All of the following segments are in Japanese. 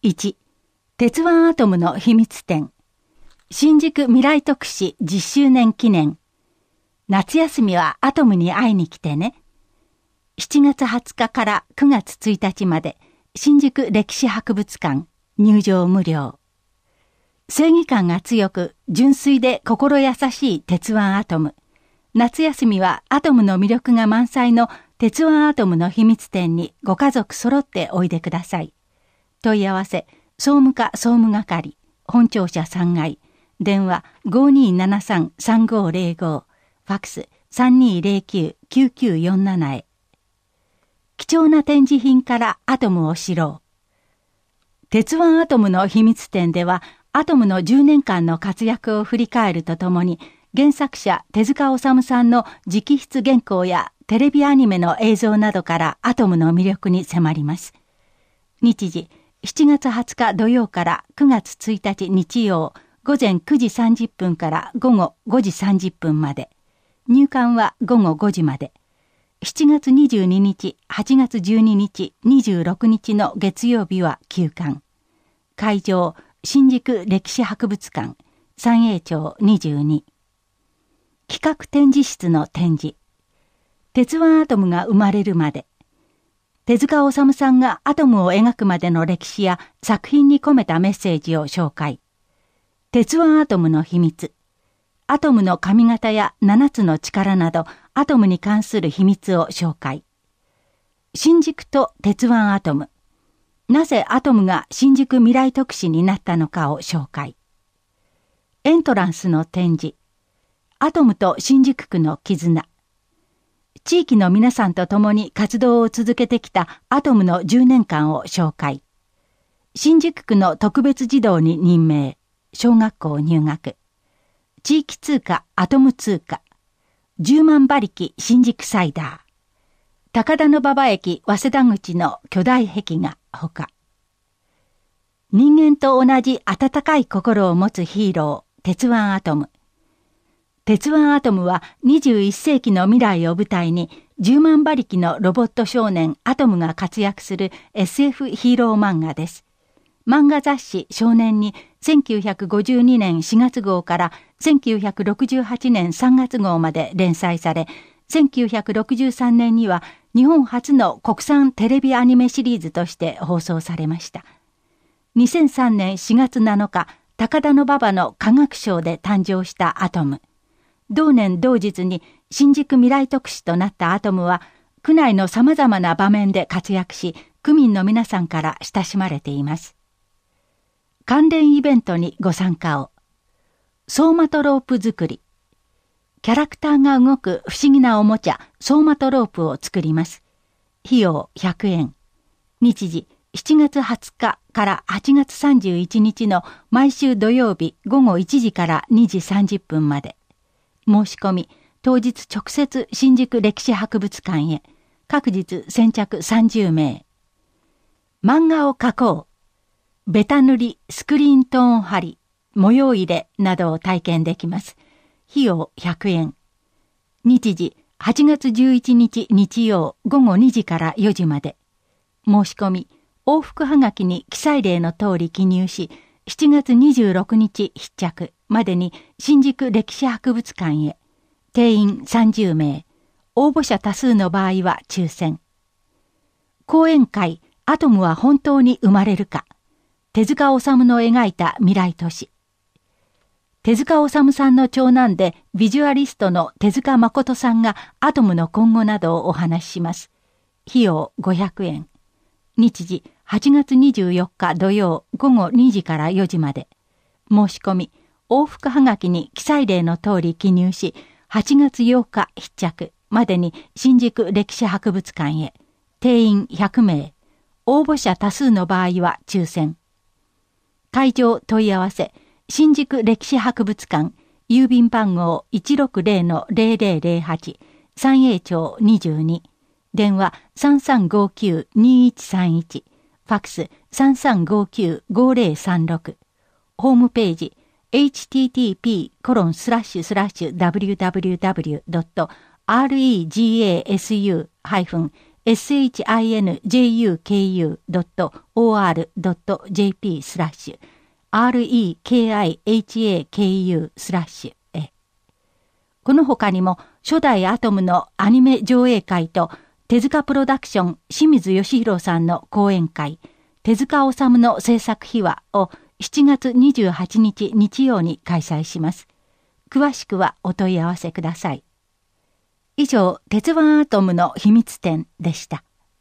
1、鉄腕アトムの秘密展。新宿未来特使10周年記念。夏休みはアトムに会いに来てね。7月20日から9月1日まで、新宿歴史博物館、入場無料。正義感が強く、純粋で心優しい鉄腕アトム。夏休みはアトムの魅力が満載の鉄腕アトムの秘密展にご家族揃っておいでください。問い合わせ、総務課総務係、本庁舎3階、電話 5273-3505、ファックス 3209-9947 へ。貴重な展示品からアトムを知ろう。鉄腕アトムの秘密展では、アトムの10年間の活躍を振り返るとともに、原作者手塚治虫さんの直筆原稿やテレビアニメの映像などからアトムの魅力に迫ります。日時、7月20日土曜から9月1日日曜、午前9時30分から午後5時30分まで。入館は午後5時まで。7月22日、8月12日、26日の月曜日は休館。会場、新宿歴史博物館、三栄町22。企画展示室の展示。鉄腕アトムが生まれるまで。手塚治虫さんがアトムを描くまでの歴史や作品に込めたメッセージを紹介。鉄腕アトムの秘密。アトムの髪型や7つの力などアトムに関する秘密を紹介。新宿と鉄腕アトム。なぜアトムが新宿未来特使になったのかを紹介。エントランスの展示。アトムと新宿区の絆。地域の皆さんと共に活動を続けてきたアトムの10年間を紹介。新宿区の特別児童に任命。小学校入学。地域通貨アトム通貨。10万馬力新宿サイダー。高田馬場駅早稲田口の巨大壁画ほか。人間と同じ温かい心を持つヒーロー、鉄腕アトム。鉄腕アトムは21世紀の未来を舞台に10万馬力のロボット少年アトムが活躍する SF ヒーロー漫画です。漫画雑誌少年に1952年4月号から1968年3月号まで連載され、1963年には日本初の国産テレビアニメシリーズとして放送されました。2003年4月7日、高田馬場の科学賞で誕生したアトム。同年同日に新宿未来特使となったアトムは、区内の様々な場面で活躍し、区民の皆さんから親しまれています。関連イベントにご参加を。ソーマトロープ作り。キャラクターが動く不思議なおもちゃ、ソーマトロープを作ります。費用100円。日時、7月20日から8月31日の毎週土曜日午後1時から2時30分まで。申し込み、当日直接新宿歴史博物館へ。各日先着30名。漫画を描こう。ベタ塗り、スクリーントーン貼り、模様入れなどを体験できます。費用100円。日時、8月11日日曜午後2時から4時まで。申し込み、往復はがきに記載例の通り記入し、7月26日必着までに新宿歴史博物館へ。定員30名。応募者多数の場合は抽選。講演会、アトムは本当に生まれるか。手塚治虫の描いた未来都市。手塚治虫さんの長男でビジュアリストの手塚誠さんがアトムの今後などをお話しします。費用500円。日時8月24日土曜午後2時から4時まで。申し込み、往復はがきに記載例の通り記入し、8月8日必着までに新宿歴史博物館へ。定員100名。応募者多数の場合は抽選。会場問い合わせ、新宿歴史博物館、郵便番号 160-0008、三栄町22、電話3359-2131、ファックス3359-5036、ホームページ http://www.regasu- shinjuku.or.jp/REKIHAKU/ へ。この他にも初代アトムのアニメ上映会と手塚プロダクション清水義弘さんの講演会、手塚治虫の制作秘話を7月28日日曜に開催します。詳しくはお問い合わせください。以上、鉄腕アトムの秘密展でした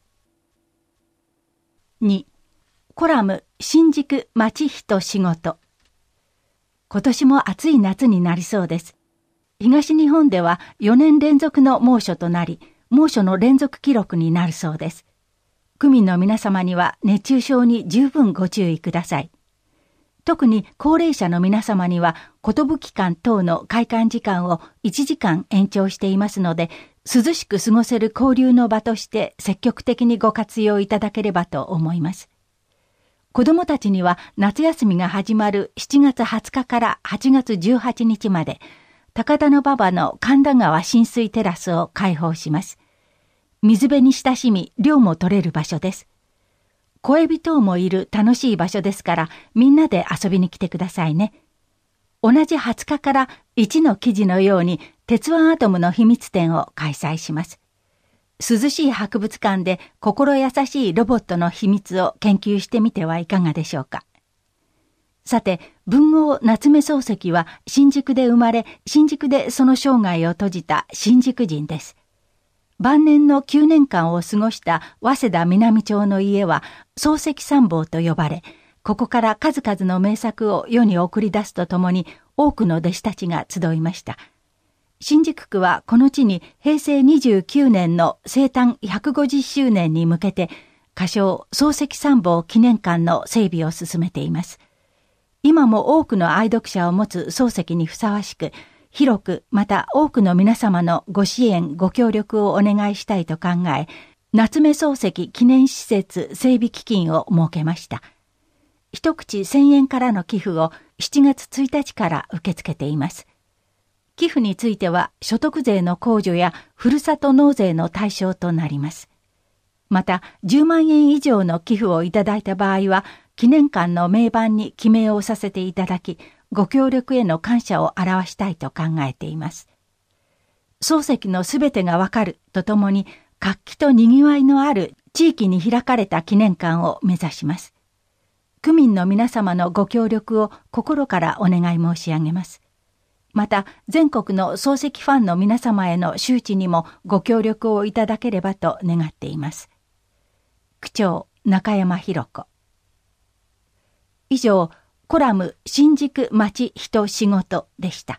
。2. コラム新宿町人仕事。今年も暑い夏になりそうです。東日本では4年連続の猛暑となり、猛暑の連続記録になるそうです。区民の皆様には熱中症に十分ご注意ください。特に高齢者の皆様には、寿館等の開館時間を1時間延長していますので、涼しく過ごせる交流の場として積極的にご活用いただければと思います。子どもたちには夏休みが始まる7月20日から8月18日まで、高田馬場の神田川親水テラスを開放します。水辺に親しみ、涼も取れる場所です。恋人もいる楽しい場所ですから、みんなで遊びに来てくださいね。同じ20日から1の記事のように、鉄腕アトムの秘密展を開催します。涼しい博物館で心優しいロボットの秘密を研究してみてはいかがでしょうか。さて、文豪夏目漱石は新宿で生まれ、新宿でその生涯を閉じた新宿人です。晩年の9年間を過ごした早稲田南町の家は漱石三房と呼ばれ、ここから数々の名作を世に送り出すとともに多くの弟子たちが集いました。新宿区はこの地に平成29年の生誕150周年に向けて仮称漱石三房記念館の整備を進めています。今も多くの愛読者を持つ漱石にふさわしく、広くまた多くの皆様のご支援ご協力をお願いしたいと考え、夏目漱石記念施設整備基金を設けました。一口1000円からの寄付を7月1日から受け付けています。寄付については所得税の控除やふるさと納税の対象となります。また10万円以上の寄付をいただいた場合は、記念館の銘板に記名をさせていただき、ご協力への感謝を表したいと考えています。漱石のすべてがわかるとともに、活気と賑わいのある地域に開かれた記念館を目指します。区民の皆様のご協力を心からお願い申し上げます。また、全国の漱石ファンの皆様への周知にもご協力をいただければと願っています。区長、中山博子。以上、コラム新宿町人仕事でした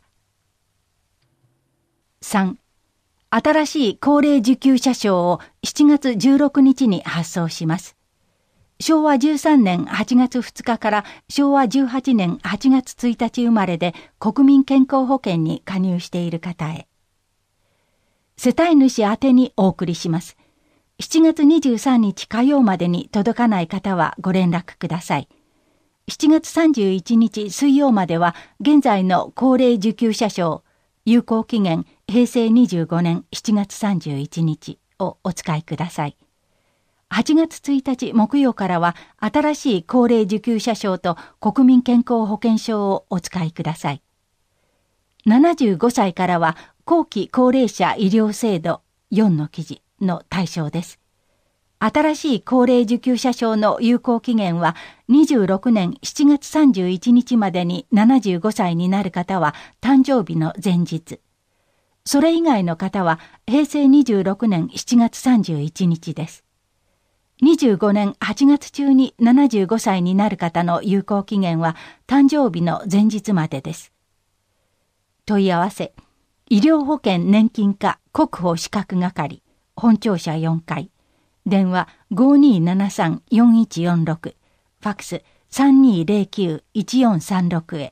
。3. 新しい高齢受給者証を7月16日に発送します。昭和13年8月2日から昭和18年8月1日生まれで国民健康保険に加入している方へ。世帯主宛てにお送りします。7月23日火曜までに届かない方はご連絡ください。7月31日水曜までは現在の高齢受給者証有効期限平成25年7月31日をお使いください。8月1日木曜からは新しい高齢受給者証と国民健康保険証をお使いください。75歳からは後期高齢者医療制度4の記事の対象です。新しい高齢受給者証の有効期限は26年7月31日までに75歳になる方は誕生日の前日。それ以外の方は平成26年7月31日です。25年8月中に75歳になる方の有効期限は誕生日の前日までです。問い合わせ、医療保険年金課国保資格係、本庁舎4階。電話 5273-4146 ファックス 3209-1436 へ。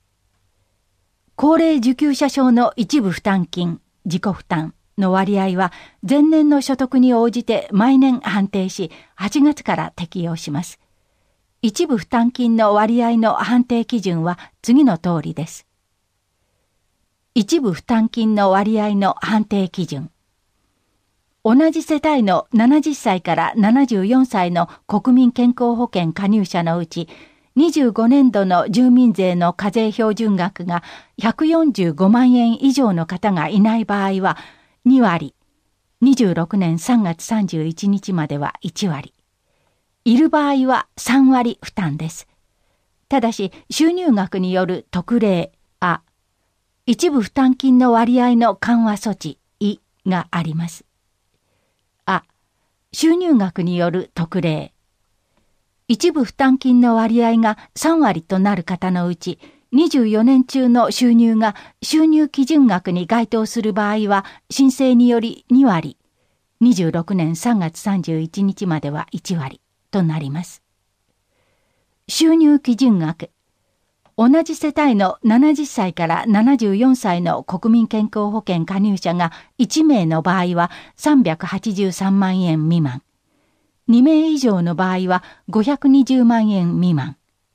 高齢受給者証の一部負担金自己負担の割合は前年の所得に応じて毎年判定し8月から適用します。一部負担金の割合の判定基準は次の通りです。一部負担金の割合の判定基準。 同じ世帯の70歳から74歳の国民健康保険加入者のうち、25年度の住民税の課税標準額が145万円以上の方がいない場合は2割、26年3月31日までは1割、いる場合は3割負担です。ただし、収入額による特例、一部負担金の割合の緩和措置、があります。収入額による特例。一部負担金の割合が3割となる方のうち、24年中の収入が収入基準額に該当する場合は、申請により2割、26年3月31日までは1割となります。収入基準額。同じ世帯の70歳から74歳の国民健康保険加入者が1名の場合は383万円未満。2名以上の場合は520万円未満。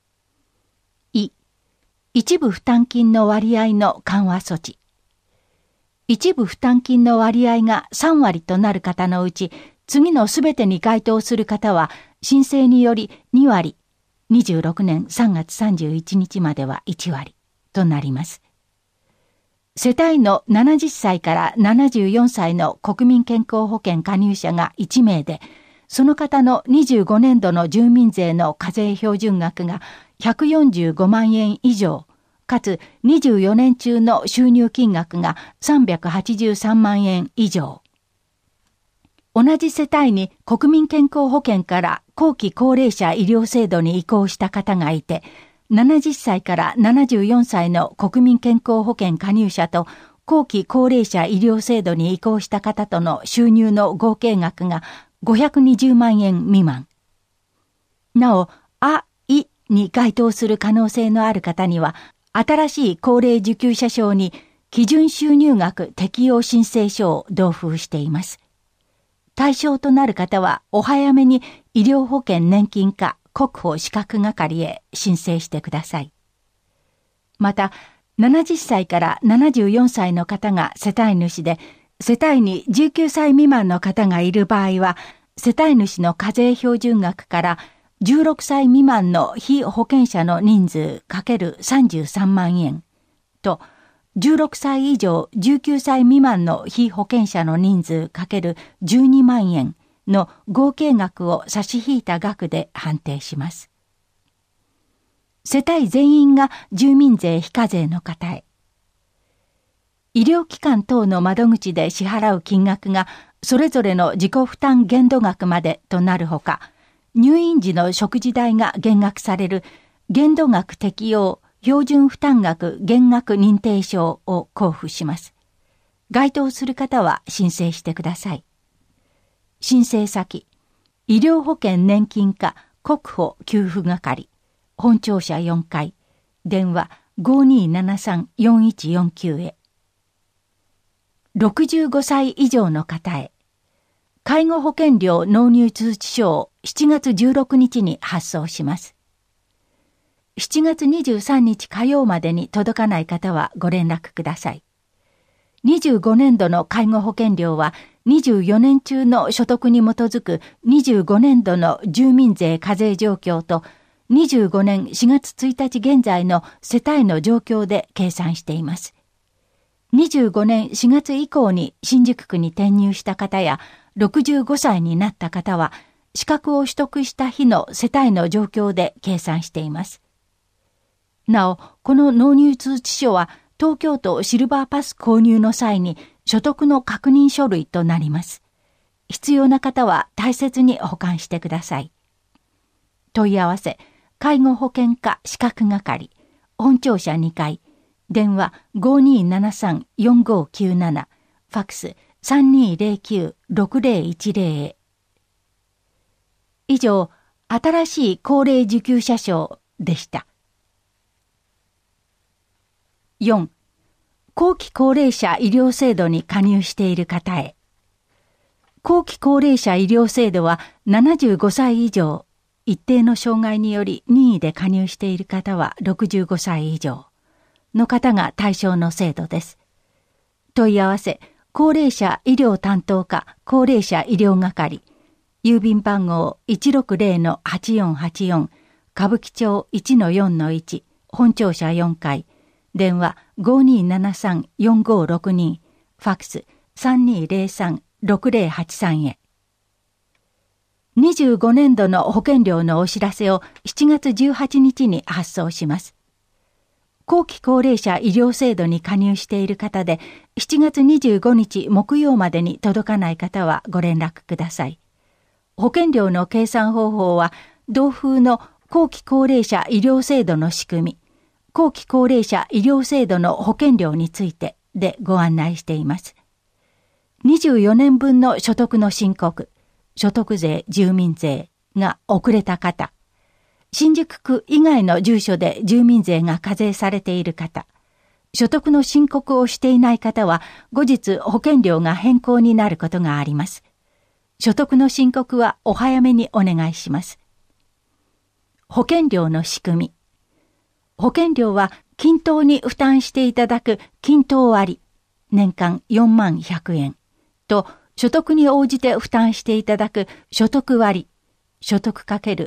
一部負担金の割合の緩和措置。一部負担金の割合が3割となる方のうち、次のすべてに該当する方は申請により2割、26年3月31日までは1割となります。世帯の70歳から74歳の国民健康保険加入者が1名で、その方の25年度の住民税の課税標準額が145万円以上、かつ24年中の収入金額が383万円以上。同じ世帯に国民健康保険から後期高齢者医療制度に移行した方がいて、70歳から74歳の国民健康保険加入者と後期高齢者医療制度に移行した方との収入の合計額が520万円未満。なお、に該当する可能性のある方には、新しい高齢受給者証に基準収入額適用申請書を同封しています。対象となる方はお早めに医療保険年金課国保資格係へ申請してください。また、70歳から74歳の方が世帯主で、世帯に19歳未満の方がいる場合は、世帯主の課税標準額から16歳未満の被保険者の人数 ×33 万円と、16歳以上19歳未満の被保険者の人数 ×12 万円の合計額を差し引いた額で判定します。世帯全員が住民税非課税の方へ。医療機関等の窓口で支払う金額がそれぞれの自己負担限度額までとなるほか、入院時の食事代が減額される限度額適用標準負担額減額認定証を交付します。該当する方は申請してください。申請先、医療保険年金課国保給付係、本庁舎4階、電話 5273-4149 へ。65歳以上の方へ。介護保険料納入通知書を7月16日に発送します。7月23日火曜までに届かない方はご連絡ください。25年度の介護保険料は24年中の所得に基づく25年度の住民税課税状況と25年4月1日現在の世帯の状況で計算しています。25年4月以降に新宿区に転入した方や65歳になった方は資格を取得した日の世帯の状況で計算しています。なお、この納入通知書は東京都シルバーパス購入の際に所得の確認書類となります。必要な方は大切に保管してください。問い合わせ、介護保険課資格係、本庁舎2階、電話 5273-4597、ファックス 3209-6010 へ。以上、新しい高齢受給者証でした。4. 後期高齢者医療制度に加入している方へ。後期高齢者医療制度は75歳以上、一定の障害により任意で加入している方は65歳以上の方が対象の制度です。問い合わせ、 高齢者医療担当課高齢者医療係、郵便番号 160-8484、歌舞伎町 1-4-1、本庁舎4階、電話 5273-4562、ファックス 3203-6083 へ。25年度の保険料のお知らせを7月18日に発送します。後期高齢者医療制度に加入している方で、7月25日木曜までに届かない方はご連絡ください。保険料の計算方法は、同風の後期高齢者医療制度の仕組み、後期高齢者医療制度の保険料についてでご案内しています。24年分の所得の申告、所得税、住民税が遅れた方、新宿区以外の住所で住民税が課税されている方、所得の申告をしていない方は後日保険料が変更になることがあります。所得の申告はお早めにお願いします。保険料の仕組み。保険料は均等に負担していただく均等割、年間41,000円と所得に応じて負担していただく所得割、所得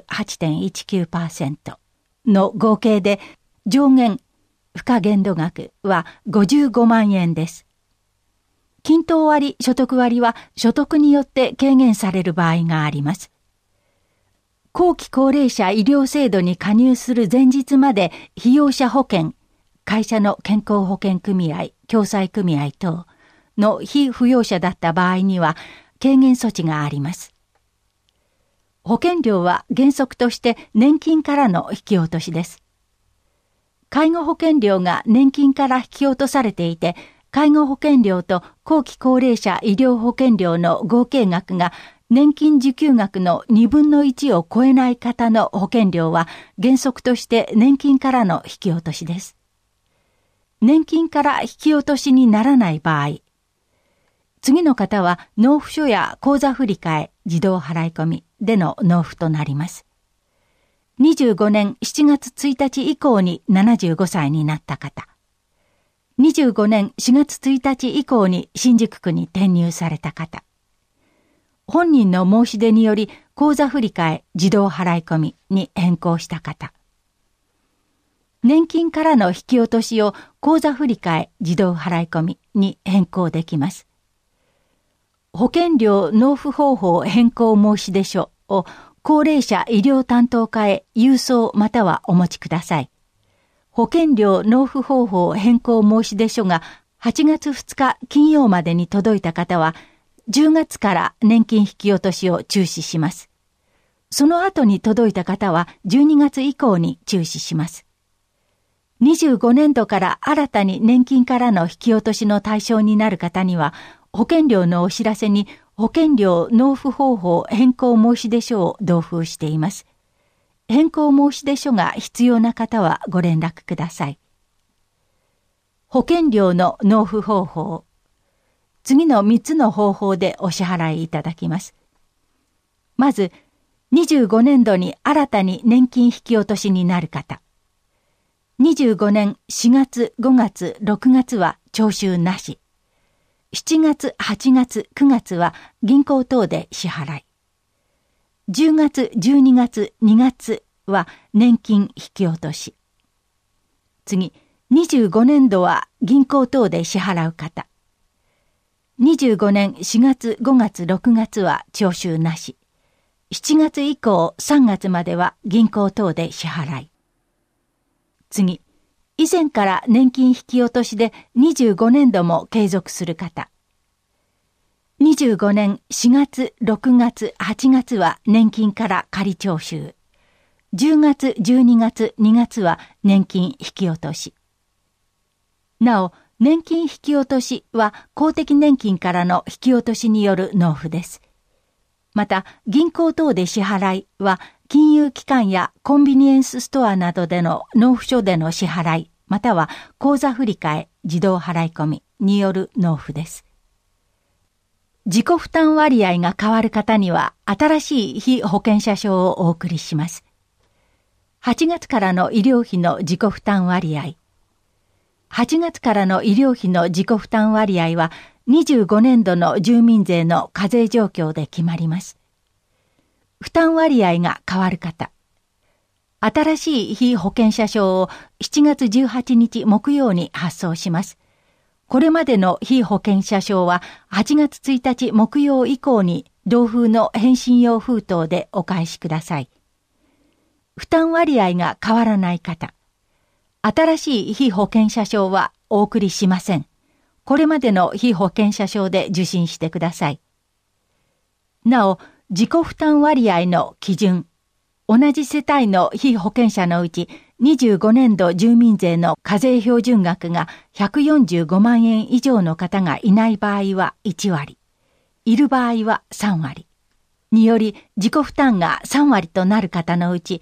×8.19% の合計で上限、付加限度額は55万円です。均等割、所得割は所得によって軽減される場合があります。後期高齢者医療制度に加入する前日まで被用者保険、会社の健康保険組合、共済組合等の被扶養者だった場合には軽減措置があります。保険料は原則として年金からの引き落としです。介護保険料が年金から引き落とされていて、介護保険料と後期高齢者医療保険料の合計額が年金受給額の2分の1を超えない方の保険料は原則として年金からの引き落としです。年金から引き落としにならない場合、次の方は納付書や口座振替、自動払い込みでの納付となります。25年7月1日以降に75歳になった方、25年4月1日以降に新宿区に転入された方、本人の申し出により口座振替、自動払い込みに変更した方、年金からの引き落としを口座振替、自動払い込みに変更できます。保険料納付方法変更申し出書を高齢者医療担当課へ郵送またはお持ちください。保険料納付方法変更申し出書が8月2日金曜までに届いた方は、10月から年金引き落としを中止します。その後に届いた方は12月以降に中止します。25年度から新たに年金からの引き落としの対象になる方には、保険料のお知らせに保険料納付方法変更申し出書を同封しています。変更申し出書が必要な方はご連絡ください。保険料の納付方法。次の3つの方法でお支払いいただきます。まず、25年度に新たに年金引き落としになる方。25年4月、5月、6月は徴収なし。7月、8月、9月は銀行等で支払い。10月、12月、2月は年金引き落とし。次、25年度は銀行等で支払う方。25年4月、5月、6月は徴収なし。7月以降3月までは銀行等で支払い。次、以前から年金引き落としで25年度も継続する方。25年4月、6月、8月は年金から仮徴収。10月、12月、2月は年金引き落とし。なお、年金引き落としは公的年金からの引き落としによる納付です。また、銀行等で支払いは金融機関やコンビニエンスストアなどでの納付書での支払い、または口座振替、自動払い込みによる納付です。自己負担割合が変わる方には新しい被保険者証をお送りします。8月からの医療費の自己負担割合。8月からの医療費の自己負担割合は 25年度の住民税の課税状況で決まります。負担割合が変わる方。新しい被保険者証を7月18日木曜に発送します。これまでの被保険者証は8月1日木曜以降に同封の返信用封筒でお返しください。負担割合が変わらない方。新しい被保険者証はお送りしません。これまでの被保険者証で受診してください。なお、自己負担割合の基準。同じ世帯の被保険者のうち25年度住民税の課税標準額が145万円以上の方がいない場合は1割、いる場合は3割。により自己負担が3割となる方のうち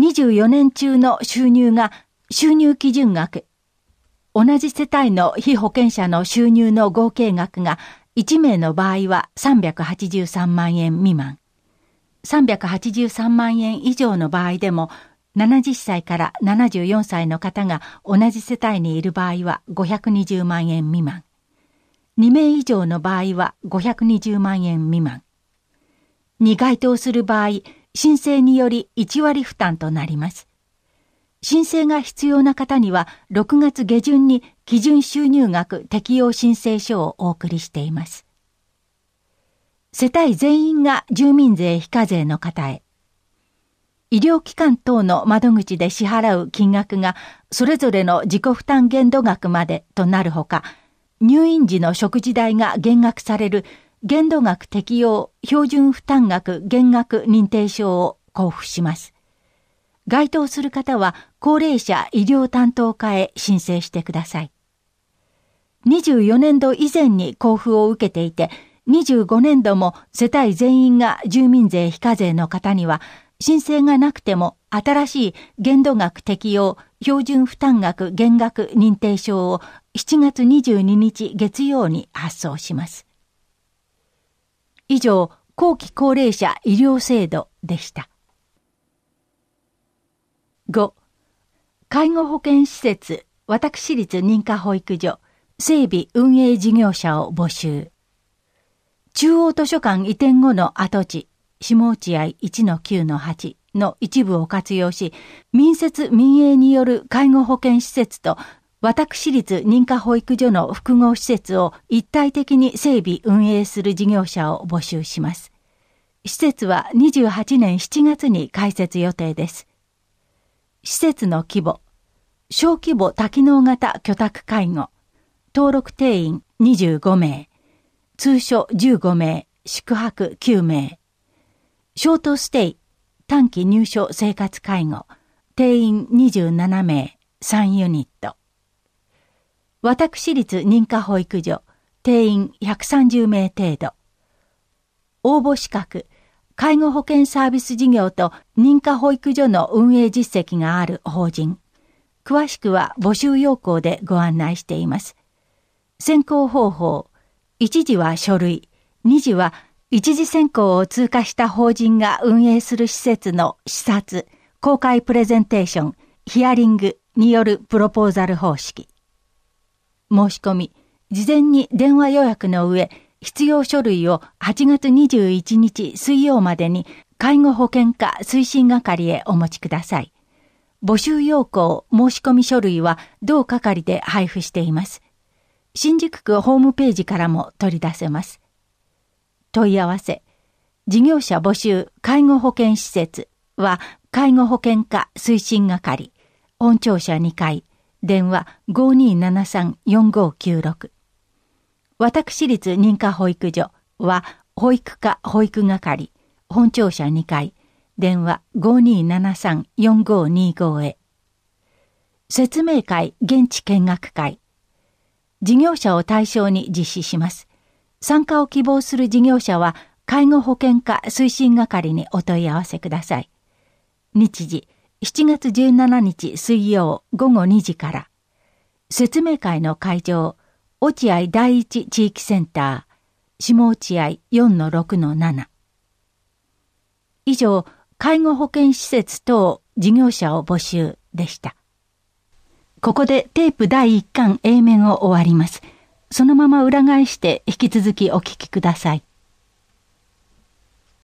24年中の収入が収入基準額、同じ世帯の被保険者の収入の合計額が1名の場合は383万円未満。383万円以上の場合でも70歳から74歳の方が同じ世帯にいる場合は520万円未満。2名以上の場合は520万円未満。に該当する場合、申請により1割負担となります。申請が必要な方には6月下旬に基準収入額適用申請書をお送りしています。世帯全員が住民税非課税の方へ。医療機関等の窓口で支払う金額がそれぞれの自己負担限度額までとなるほか、入院時の食事代が減額される限度額適用標準負担額減額認定証を交付します。該当する方は高齢者医療担当課へ申請してください。24年度以前に交付を受けていて、25年度も世帯全員が住民税非課税の方には、申請がなくても新しい限度額適用標準負担額減額認定証を7月22日月曜に発送します。以上、後期高齢者医療制度でした。5. 介護保険施設私立認可保育所整備運営事業者を募集。中央図書館移転後の跡地、下落合 1-9-8 の一部を活用し、民設民営による介護保険施設と私立認可保育所の複合施設を一体的に整備運営する事業者を募集します。施設は28年7月に開設予定です。施設の規模、小規模多機能型居宅介護、登録定員25名、通所15名、宿泊9名。ショートステイ、短期入所生活介護、定員27名、3ユニット。私立認可保育所、定員130名程度。応募資格、介護保険サービス事業と認可保育所の運営実績がある法人。詳しくは募集要項でご案内しています。選考方法、1次は書類、2次は一次選考を通過した法人が運営する施設の視察、公開プレゼンテーション、ヒアリングによるプロポーザル方式。申し込み、事前に電話予約の上、必要書類を8月21日水曜までに介護保険課推進係へお持ちください。募集要項、申し込み書類は同係で配布しています。新宿区ホームページからも取り出せます。問い合わせ、事業者募集介護保険施設は介護保険課推進係、本庁舎2階、電話 5273-4596。私立認可保育所は保育課保育係、本庁舎2階、電話 5273-4525 へ。説明会現地見学会。事業者を対象に実施します。参加を希望する事業者は介護保険課推進係にお問い合わせください。日時、7月17日水曜午後2時から。説明会の会場、落合第一地域センター、下落合 4-6-7。以上、介護保険施設等事業者を募集でした。ここでテープ第1巻 A 面を終わります。 そのまま裏返して引き続きお聞きください。